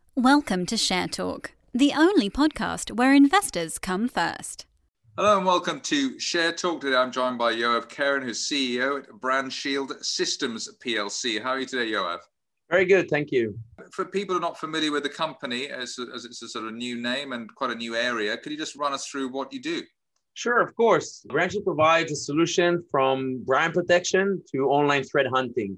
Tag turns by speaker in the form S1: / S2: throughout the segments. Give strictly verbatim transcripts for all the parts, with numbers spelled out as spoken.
S1: Welcome to Share Talk, the only podcast where investors come first.
S2: Hello and welcome to Share Talk. Today I'm joined by Yoav Keren, who's C E O at Brand Shield Systems P L C. How are you today, Yoav?
S3: Very good, thank you.
S2: For people who are not familiar with the company, as, as it's a sort of new name and quite a new area, could you just run us through what you do?
S3: Sure, of course. Brand Shield provides a solution from brand protection to online threat hunting.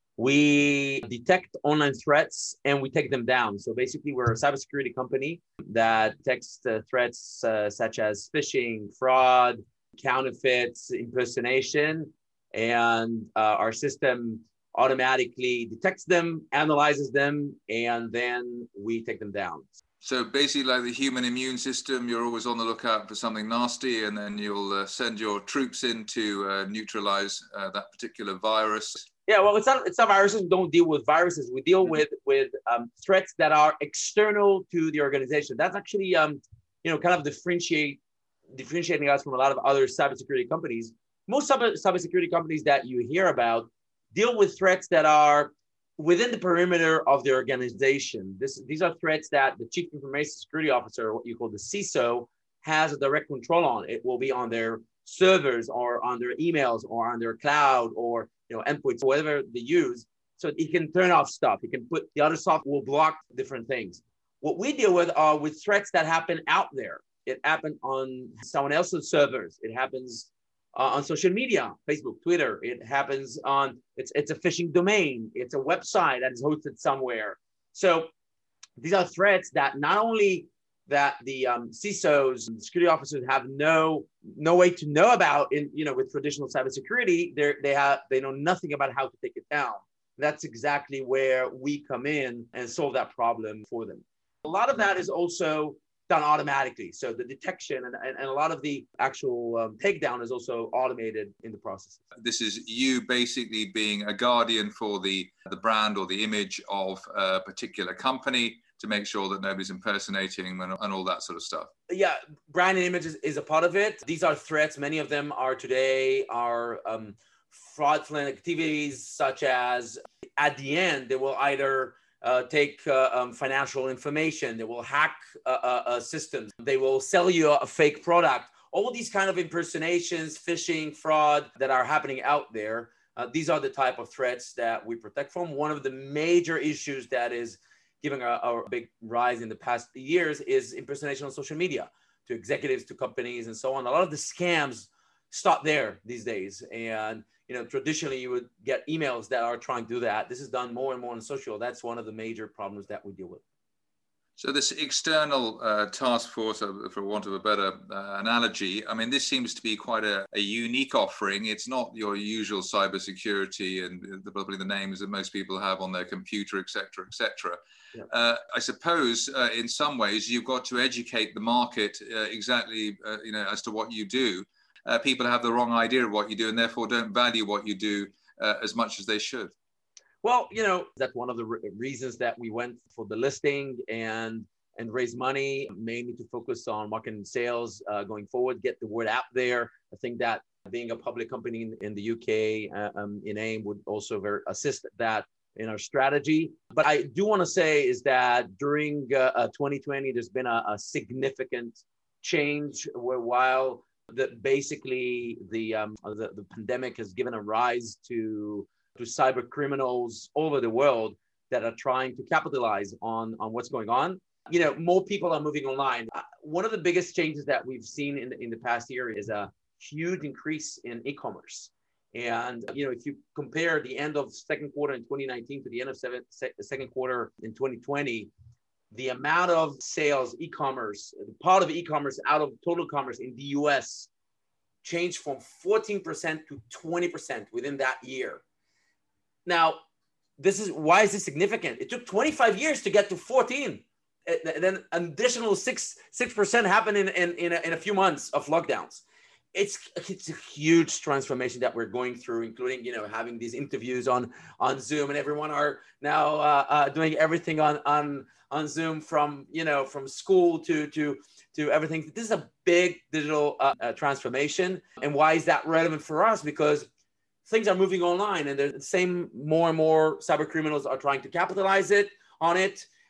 S3: We detect online threats and we take them down. So basically, we're a cybersecurity company that detects uh, threats uh, such as phishing, fraud, counterfeits, impersonation, and uh, our system automatically detects them, analyzes them, and then we take them down.
S2: So basically, like the human immune system, you're always on the lookout for something nasty, and then you'll uh, send your troops in to uh, neutralize uh, that particular virus.
S3: Yeah, well, it's not it's not viruses. We don't deal with viruses. We deal with with um, threats that are external to the organization. That's actually um, you know kind of differentiate differentiating us from a lot of other cybersecurity companies. Most cyber cybersecurity companies that you hear about deal with threats that are within the perimeter of the organization. This these are threats that the Chief Information Security Officer, what you call the C I S O, has a direct control on. It will be on their servers or on their emails or on their cloud or you know, endpoints, whatever they use. So he can turn off stuff. He can put the other software will block different things. What we deal with are with threats that happen out there. It happened on someone else's servers. It happens uh, on social media, Facebook, Twitter. It happens on, it's, it's a phishing domain. It's a website that is hosted somewhere. So these are threats that not only that the um, C I S Os and security officers have no no way to know about in you know with traditional cybersecurity. They they have they know nothing about how to take it down. That's exactly where we come in and solve that problem for them. A lot of that is also done automatically. So the detection and, and, and a lot of the actual um, takedown is also automated in the process.
S2: This is you basically being a guardian for the the brand or the image of a particular company, to make sure that nobody's impersonating and, and all that sort of stuff.
S3: Yeah, brand and image is, is a part of it. These are threats. Many of them are today are um, fraudulent activities, such as at the end, they will either uh, take uh, um, financial information, they will hack uh, uh, uh, systems, they will sell you a fake product. All these kind of impersonations, phishing, fraud that are happening out there. Uh, these are the type of threats that we protect from. One of the major issues that is giving a, a big rise in the past years is impersonation on social media to executives, to companies, and so on. A lot of the scams stop there these days. And, you know, traditionally you would get emails that are trying to do that. This is done more and more on social. That's one of the major problems that we deal with.
S2: So this external uh, task force, uh, for want of a better uh, analogy, I mean, this seems to be quite a, a unique offering. It's not your usual cybersecurity and the, probably the names that most people have on their computer, et cetera, et cetera. Yeah. Uh, I suppose uh, in some ways you've got to educate the market uh, exactly, uh, you know, as to what you do. Uh, people have the wrong idea of what you do and therefore don't value what you do uh, as much as they should.
S3: Well, you know, that's one of the re- reasons that we went for the listing and and raise money, mainly to focus on marketing and sales uh, going forward, get the word out there. I think that being a public company in, in the U K, uh, um, in AIM would also very assist that in our strategy. But I do want to say is that during uh, uh, twenty twenty, there's been a, a significant change where while the, basically the, um, the the pandemic has given a rise to to cyber criminals all over the world that are trying to capitalize on, on what's going on. You know, more people are moving online. Uh, one of the biggest changes that we've seen in, in the past year is a huge increase in e-commerce. And, you know, if you compare the end of second quarter in twenty nineteen to the end of seven, se- second quarter in twenty twenty, the amount of sales, e-commerce, the part of e-commerce out of total commerce in the U S changed from fourteen percent to twenty percent within that year. Now, this is why is this significant? It took twenty-five years to get to fourteen. And then an additional six six percent happened in in in a, in a few months of lockdowns. It's it's a huge transformation that we're going through, including you know having these interviews on on Zoom, and everyone are now uh, uh, doing everything on on on Zoom, from you know from school to to to everything. This is a big digital uh, uh, transformation, and why is that relevant for us? Because things are moving online, and the same more and more cyber criminals are trying to capitalize it on it.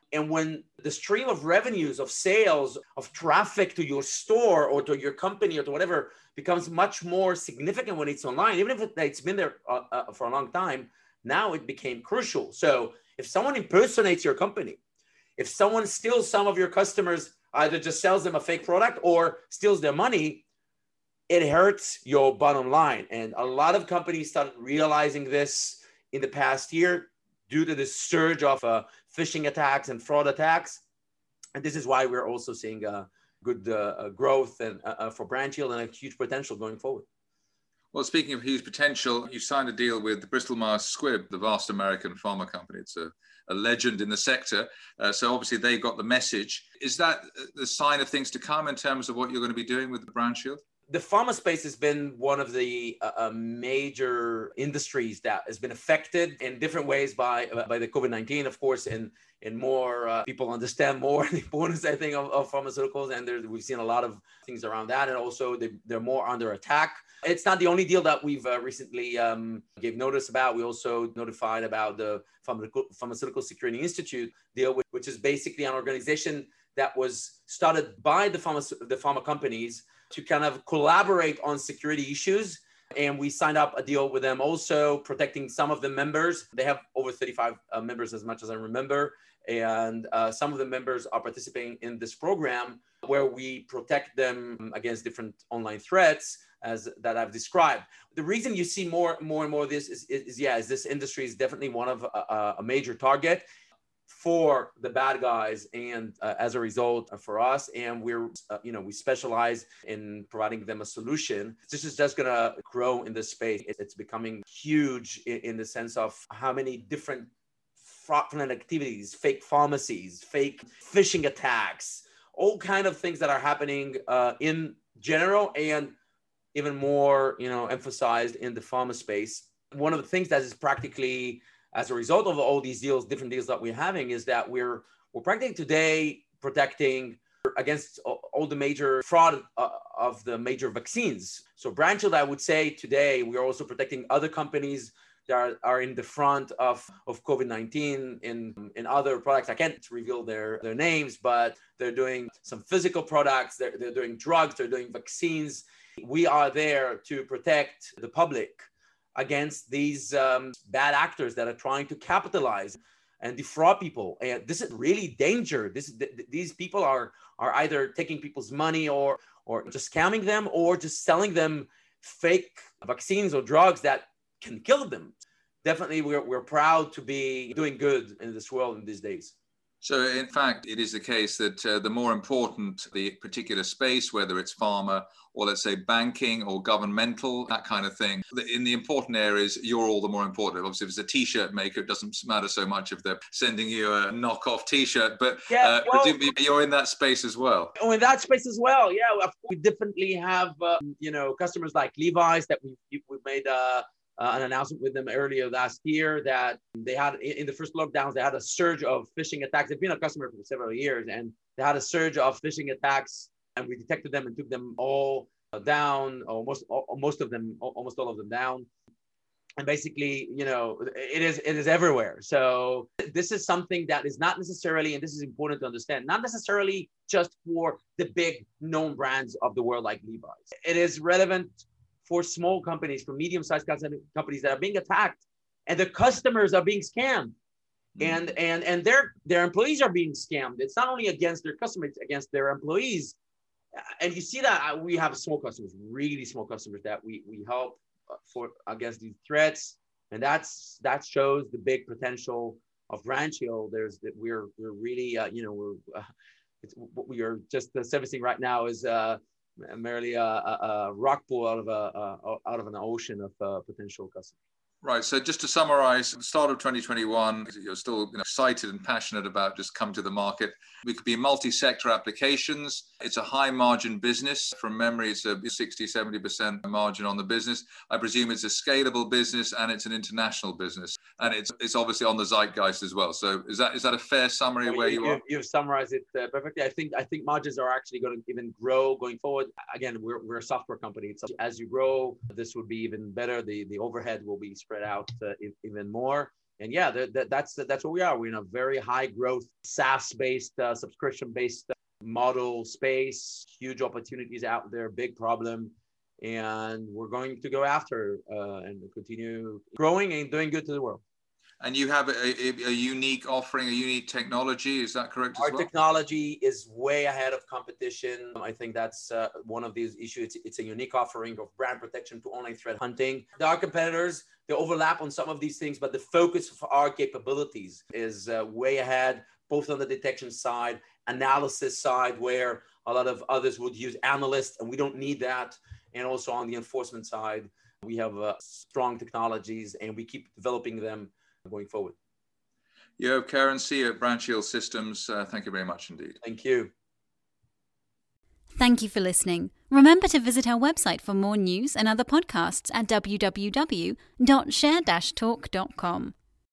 S3: And when the stream of revenues, of sales, of traffic to your store or to your company or to whatever becomes much more significant when it's online, even if it, it's been there uh, uh, for a long time, now it became crucial. So if someone impersonates your company, if someone steals some of your customers, either just sells them a fake product or steals their money, it hurts your bottom line. And a lot of companies started realizing this in the past year due to this surge of uh, phishing attacks and fraud attacks. And this is why we're also seeing uh, good uh, growth and, uh, for BranchHeal and a huge potential going forward.
S2: Well, speaking of huge potential, you signed a deal with the Bristol Myers Squibb, the vast American pharma company. It's a, a legend in the sector. Uh, so obviously they got the message. Is that the sign of things to come in terms of what you're going to be doing with the BranchHeal?
S3: The pharma space has been one of the uh, major industries that has been affected in different ways by by the COVID nineteen, of course, and and more uh, people understand more the importance, I think, of, of pharmaceuticals. And there, we've seen a lot of things around that. And also they, they're more under attack. It's not the only deal that we've uh, recently um, gave notice about. We also notified about the Pharmaceutical, Pharmaceutical Security Institute deal, which, which is basically an organization that was started by the pharma, the pharma companies to kind of collaborate on security issues. And we signed up a deal with them also, protecting some of the members. They have over thirty-five uh, members, as much as I remember. And uh, some of the members are participating in this program where we protect them against different online threats as that I've described. The reason you see more, more and more of this is, is, is yeah, is this industry is definitely one of a, a major target for the bad guys, and uh, as a result uh, for us. And we're, uh, you know, we specialize in providing them a solution. This is just gonna grow in this space. It's becoming huge in, in the sense of how many different fraudulent activities, fake pharmacies, fake phishing attacks, all kind of things that are happening uh, in general, and even more, you know, emphasized in the pharma space. One of the things that is practically as a result of all these deals, different deals that we're having, is that we're we're practically today protecting against all the major fraud uh, of the major vaccines. So BranchHeal, I would say today, we are also protecting other companies that are, are in the front of, of COVID nineteen in, in other products. I can't reveal their, their names, but they're doing some physical products, they're, they're doing drugs, they're doing vaccines. We are there to protect the public against these um, bad actors that are trying to capitalize and defraud people. And this is really danger. This, th- these people are, are either taking people's money or, or just scamming them, or just selling them fake vaccines or drugs that can kill them. Definitely, we're, we're proud to be doing good in this world in these days.
S2: So in fact, it is the case that uh, the more important the particular space, whether it's pharma or let's say banking or governmental, that kind of thing, in the important areas, you're all the more important. Obviously, if it's a t-shirt maker, it doesn't matter so much if they're sending you a knockoff t-shirt, but
S3: yeah,
S2: uh,
S3: well,
S2: presumably you're in that space as well.
S3: Oh, in that space as well, yeah. We definitely have, uh, you know, customers like Levi's that we we made uh, Uh, an announcement with them earlier last year that they had, in the first lockdowns, they had a surge of phishing attacks. They've been a customer for several years, and they had a surge of phishing attacks, and we detected them and took them all down, almost most of them, almost all of them down. And basically, you know, it is it is everywhere. So this is something that is not necessarily, and this is important to understand, not necessarily just for the big known brands of the world like Levi's. It is relevant for small companies, for medium-sized companies that are being attacked, and the customers are being scammed, mm-hmm. and and and their their employees are being scammed. It's not only against their customers, it's against their employees. And you see that we have small customers, really small customers that we we help for against these threats, and that's that shows the big potential of BranchHeal. There's that we're we're really uh, you know we're uh, it's, what we are just uh, servicing right now is. Uh, merely a, a, a rock pool out of a, a out of an ocean of uh, potential customers.
S2: Right. So just to summarize, at the start of twenty twenty-one, you're still you know, excited and passionate about just come to the market. We could be multi-sector applications. It's a high margin business. From memory, it's a sixty, seventy percent margin on the business. I presume it's a scalable business and it's an international business. And it's it's obviously on the zeitgeist as well. So is that is that a fair summary of where you, you are?
S3: You've summarized it uh, perfectly. I think I think margins are actually going to even grow going forward. Again, we're, we're a software company. So as you grow, this would be even better. The, the overhead will be spread out uh, even more. and yeah, that, that, that's that's what we are. We're in a very high growth SaaS-based, uh, subscription-based model space, huge opportunities out there, big problem. And we're going to go after uh, and continue growing and doing good to the world.
S2: And you have a, a, a unique offering, a unique technology. Is that correct as
S3: Our
S2: well?
S3: technology is way ahead of competition. I think that's uh, one of these issues. It's, it's a unique offering of brand protection to online threat hunting. There are competitors, they overlap on some of these things, but the focus of our capabilities is uh, way ahead, both on the detection side, analysis side, where a lot of others would use analysts, and we don't need that. And also on the enforcement side, we have uh, strong technologies, and we keep developing them going forward.
S2: Yoav Keren, C E O at BrandShield Systems. Uh, thank you very much indeed.
S3: Thank you.
S1: Thank you for listening. Remember to visit our website for more news and other podcasts at w w w dot share dash talk dot com.